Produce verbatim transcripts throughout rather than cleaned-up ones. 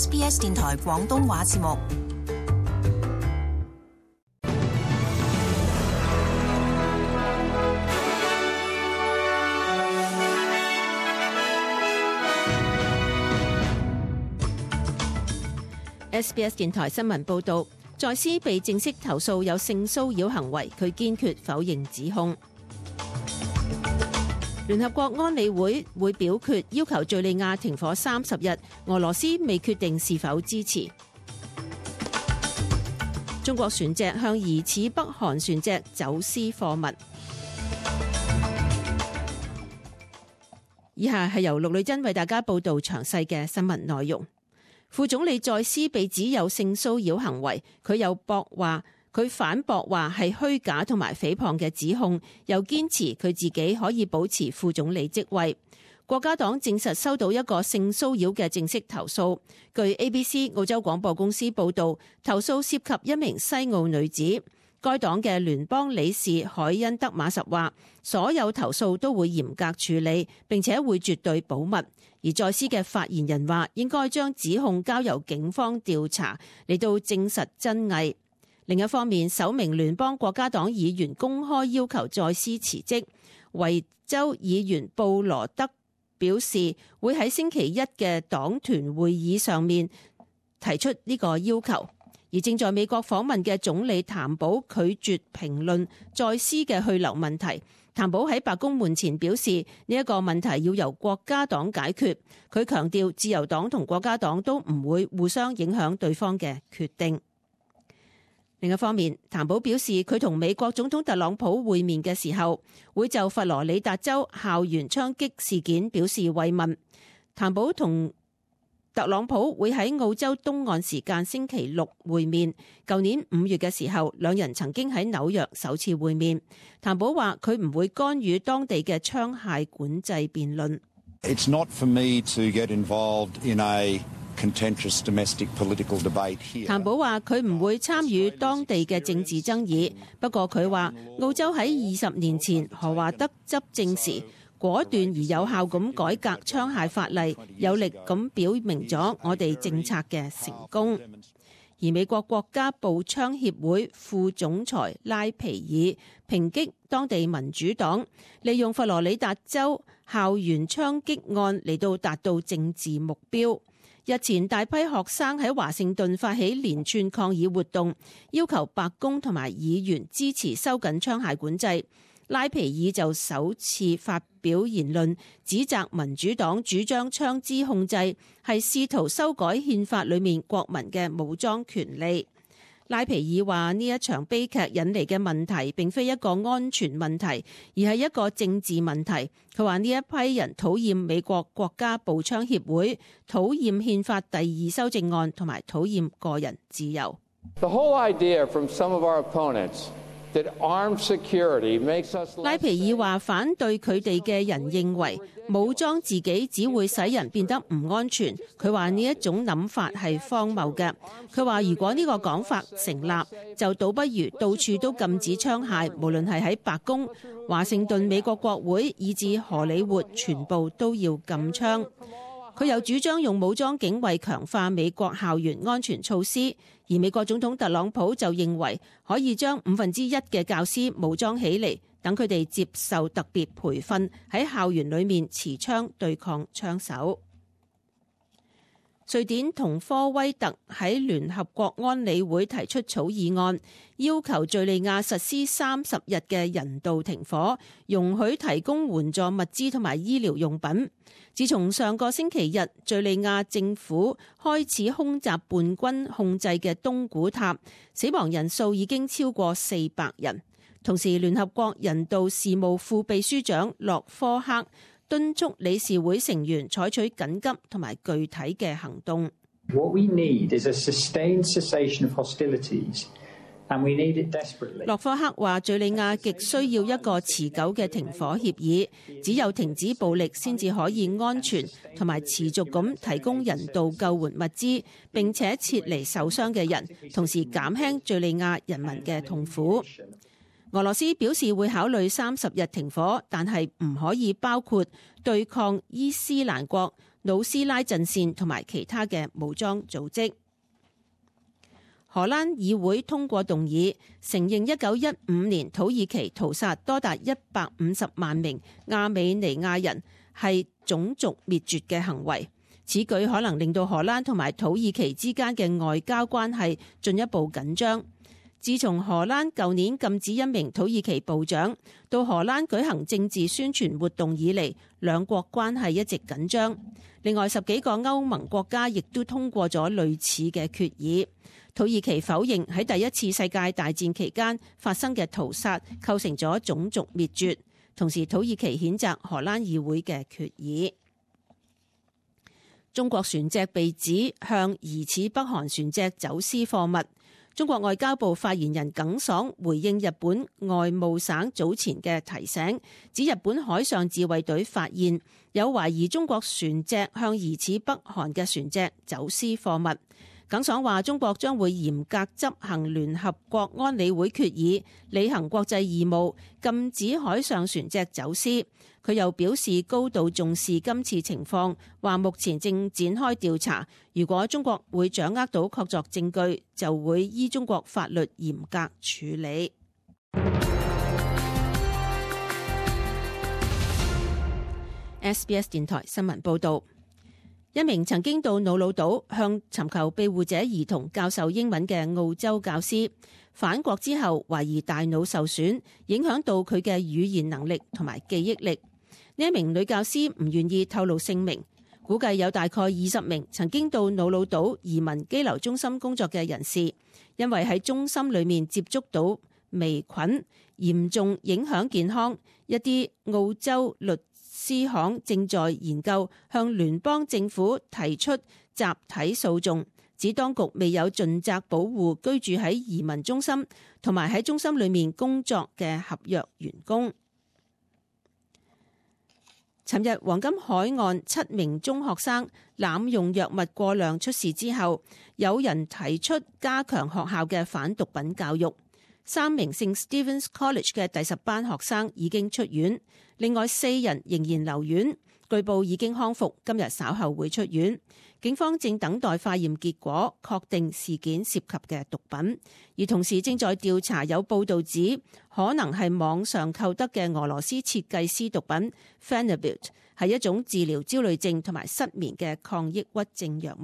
S B S 電台廣東話節目。 S B S 電台新聞報導，在斯被正式投訴有性騷擾行為，佢堅決否認指控。聯合國安理會會表決要求敘利亞停火三十日，俄羅斯未決定是否支持。中國船隻向疑似北韓船隻走私貨物。以下係由陸女珍為大家報導詳細嘅新聞內容。副總理在斯被指有性騷擾行為，佢有駁話，佢反駁話係虛假同埋誹謗嘅指控，又堅持佢自己可以保持副總理職位。國家黨證實收到一個性騷擾嘅正式投訴。據 A B C 澳洲廣播公司報導，投訴涉及一名西澳女子。該黨嘅聯邦理事海恩德馬什話，所有投訴都會嚴格處理，並且會絕對保密。而在斯嘅發言人話，應該將指控交由警方調查，嚟到證實真偽。另一方面，首名聯邦國家黨議員公開要求在斯辭職。維州議員布羅德表示，會喺星期一嘅黨團會議上面提出呢個要求。而正在美國訪問嘅總理譚寶拒絕評論在斯嘅去留問題。譚寶喺白宮門前表示，呢一個問題要由國家黨解決。佢強調自由黨同國家黨都唔會互相影響對方嘅決定。另一方面，譚寶表示佢同美國總統特朗普會面嘅時候，會就佛羅里達州校園槍擊事件表示慰問。譚寶同特朗普會喺澳洲東岸時間星期六會面。舊年五月嘅時候，兩人曾經喺紐約首次會面。譚寶話佢唔會干預當地嘅槍械管制辯論。 It's not for me to get involved in a contentious domestic political debate here. 譚寶話佢唔會參與當地嘅政治爭議。不過佢話澳洲喺二十年前何華德執政時，果斷而有效咁改革槍械法例，有力咁表明咗我哋政策嘅成功。而美國國家步槍協會副總裁拉皮爾抨擊當地民主黨利用佛羅里達州校園槍擊案嚟到達到政治目標。日前大批學生喺華盛頓發起連串抗議活動，要求白宮同埋議員支持收緊槍械管制。拉皮爾就首次發表言論，指責民主黨主張槍支控制係試圖修改憲法裏面國民嘅武裝權利。拉皮爾話呢一場悲劇引嚟嘅問題並非一個安全問題，而係一個政治問題。佢話呢一批人討厭美國國家步槍協會，討厭憲法第二修正案，同埋討厭個人自由。 The whole idea from some of our opponents that armed security makes us less... 拉皮爾話反對佢哋嘅人認為武裝自己只會使人變得唔安全。佢話呢一種諗法係荒謬嘅。佢話如果呢個講法成立，就倒不如到處都禁止槍械，無論係喺白宮、華盛頓、美國國會以至荷里活，全部都要禁槍。佢又主張用武裝警衛強化美國校園安全措施，而美國總統特朗普就認為可以將五分之一嘅教師武裝起嚟，等佢哋接受特別培訓，喺校園裏面持槍對抗槍手。瑞典同科威特喺聯合國安理會提出草議案，要求敘利亞實施三十日嘅人道停火，容許提供援助物資同埋醫療用品。自從上個星期日敘利亞政府開始空襲叛軍控制嘅東古塔，死亡人數已經超過四百人。同時，聯合國人道事務副秘書長洛科克敦促理事會成員採取緊急同埋具體嘅行動。 What we need is a sustained cessation of hostilities, and we need it desperately. 洛科克話：敘利亞極需要一個持久嘅停火協議，只有停止暴力先至可以安全同埋持續咁提供人道救援物資，並且撤離受傷嘅人，同時減輕敘利亞人民嘅痛苦。俄羅斯表示會考慮三十日停火，但係唔可以包括對抗伊斯蘭國努斯拉陣線同埋其他嘅武裝組織。荷蘭議會通過動議，承認一九一五年土耳其屠殺多達一百五十萬名亞美尼亞人係種族滅絕嘅行為。此舉可能令到荷蘭同埋土耳其之間嘅外交關係進一步緊張。自從荷蘭舊年禁止一名土耳其部長到荷蘭舉行政治宣傳活動以嚟，兩國關係一直緊張。另外十幾個歐盟國家亦都通過咗類似嘅決議。土耳其否認喺第一次世界大戰期間發生嘅屠殺構成咗種族滅絕，同時土耳其譴責荷蘭議會嘅決議。中國船隻被指向疑似北韓船隻走私貨物。中國外交部發言人耿爽回應日本外務省早前嘅提醒，指日本海上自衛隊發現有懷疑中國船隻向疑似北韓嘅船隻走私貨物。耿爽話中國將會嚴格執行聯合國安理會決議，履行國際義務，禁止海上船隻走私。佢又表示高度重視今次情況，話目前正展開調查，如果中國會掌握到確鑿證據，就會依中國法律嚴格處理。S B S 電台新聞報導。一名曾經到瑙魯島向尋求庇護者兒童教授英文嘅澳洲教師，返國之後懷疑大腦受損，影響到佢嘅語言能力同埋記憶力。呢一名女教師唔願意透露姓名，估計有大概二十名曾經到瑙魯島移民羈留中心工作嘅人士，因為喺中心裏面接觸到微菌，嚴重影響健康。一啲澳洲律司行正在研究向聯邦政府提出集體訴訟，指當局未有盡責保護居住喺移民中心同埋喺中心裏面工作嘅合約員工。尋日黃金海岸七名中學生濫用藥物過量出事之後，有人提出加強學校嘅反毒品教育。三名聖 Stephen's College 嘅第十班學生已經出院，另外四人仍然留院，據報已經康復，今日稍後會出院。警方正等待化驗結果，確定事件涉及嘅毒品，而同時正在調查有報道指可能係網上購得嘅俄羅斯設計師毒品 Phenibut， 係一種治療焦慮症同埋失眠嘅抗抑鬱症藥物。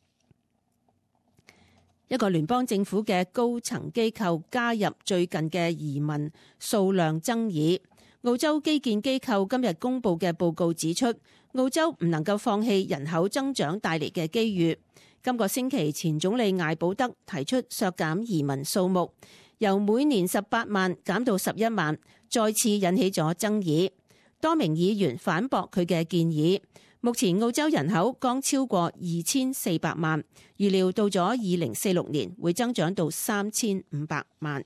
一個聯邦政府嘅高層機構加入最近嘅移民數量爭議。澳洲基建機構今日公布嘅報告指出，澳洲唔能夠放棄人口增長帶嚟嘅機遇。今個星期前總理艾保德提出削減移民數目，由每年十八萬減到十一萬，再次引起咗爭議。多名議員反駁佢嘅建議。目前澳洲人口剛超過二千四百萬，預料到咗二零四六年會增長到三千五百萬。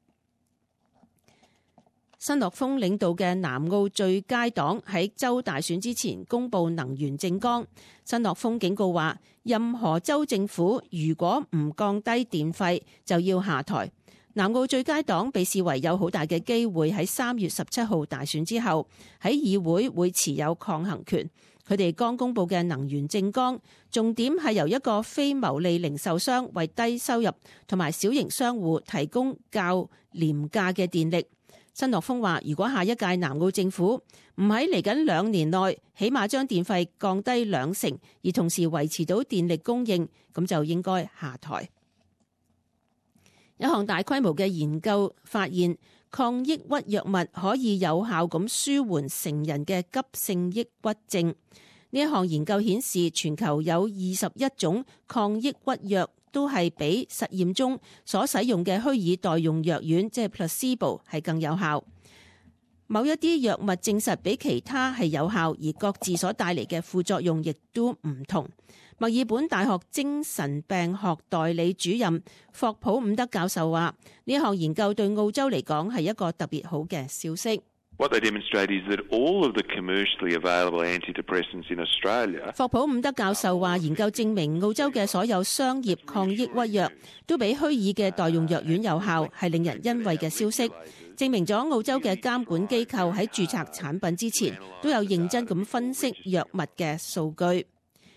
新樂峰領導嘅南澳最佳黨喺州大選之前公布能源政綱。新樂峰警告話，任何州政府如果唔降低電費，就要下台。南澳最佳黨被視為有好大嘅機會喺三月十七號大選之後喺議會會持有抗衡權。佢哋剛公布嘅能源政綱，重點係由一個非牟利零售商為低收入同埋小型商戶提供較廉價嘅電力。新樂峰話，如果下一屆南澳政府唔喺嚟緊兩年內起碼將電費降低兩成，而同時維持到電力供應，咁就應該下台。一項大規模嘅研究發現，抗抑鬱藥物可以有效咁舒緩成人嘅急性抑鬱症。呢一項研究顯示，全球有二十一種抗抑鬱藥都係比實驗中所使用嘅虛擬代用藥丸，即係 placebo 係更有效。某一啲藥物證實比其他係有效，而各自所帶嚟嘅副作用亦都唔同。墨爾本大學精神病學代理主任霍普伍德教授話，呢項研究對澳洲嚟講係一個特別好嘅消息。 What they demonstrate is that all of the commercially available antidepressants in Australia。霍普伍德教授話，研究證明澳洲嘅所有商業抗抑鬱藥都比虛擬嘅代用藥丸有效，係令人欣慰嘅消息。證明咗澳洲嘅監管機構喺註冊產品之前都有認真咁分析藥物嘅數據。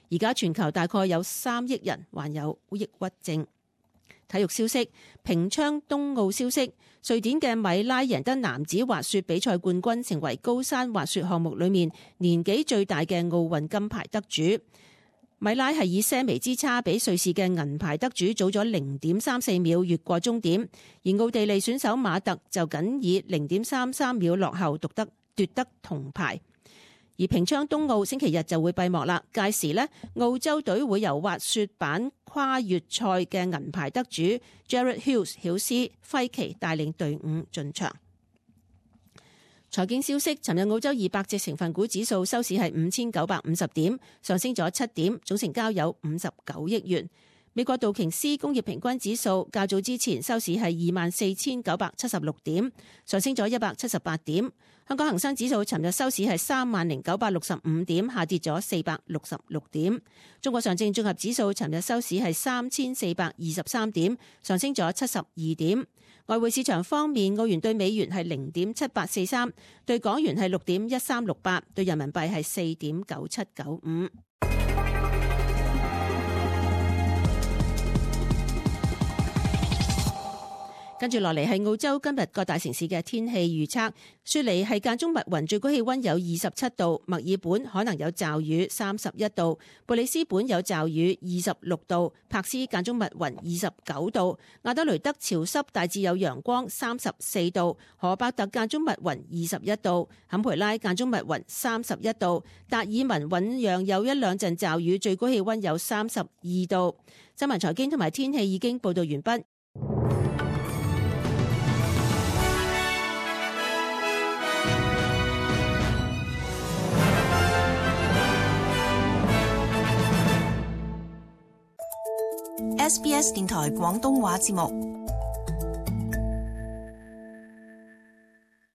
而家全球大概有三億人患有抑鬱症。體育消息，平昌冬奧消息，瑞典嘅米拉贏得男子滑雪比賽冠軍，成為高山滑雪項目裏面年紀最大嘅奧運金牌得主。米拉係以些微之差比瑞士嘅銀牌得主早咗零點三四秒越過終點，而奧地利選手馬特就僅以零點三三秒落後奪得奪得銅牌。而平昌冬奧星期日就會閉幕啦，屆時呢，澳洲隊會由滑雪板跨越賽嘅銀牌得主 Jared Hughes 曉斯輝奇帶領隊伍進場。財經消息，尋日澳洲二百隻成分股指數收市係五千九百五十點，上升咗七點，總成交有五十九億元。美國道瓊斯工業平均指數較早之前收市係二萬四千九百七十六點，上升咗一百七十八點。香港恒生指數尋日收市係三萬零九百六十五點，下跌咗四百六十六點。中國上證綜合指數尋日收市係三千四百二十三點，上升咗七十二點。外匯市場方面，澳元對美元係零點七八四三，對港元係六點一三六八，對人民幣係四點九七九五。跟住落嚟係澳洲今日各大城市嘅天氣預測。雪梨係間中密雲，最高氣溫有二十七度；墨爾本可能有驟雨，三十一度；布里斯本有驟雨，二十六度；柏斯間中密雲，二十九度；亞德雷德潮濕，大致有陽光，三十四度；荷伯特間中密雲，二十一度；坎培拉間中密雲，三十一度；達爾文醞釀有一兩陣驟雨，最高氣溫有三十二度。新聞財經同埋天氣已經報道完畢。 S B S 電台廣東話節目。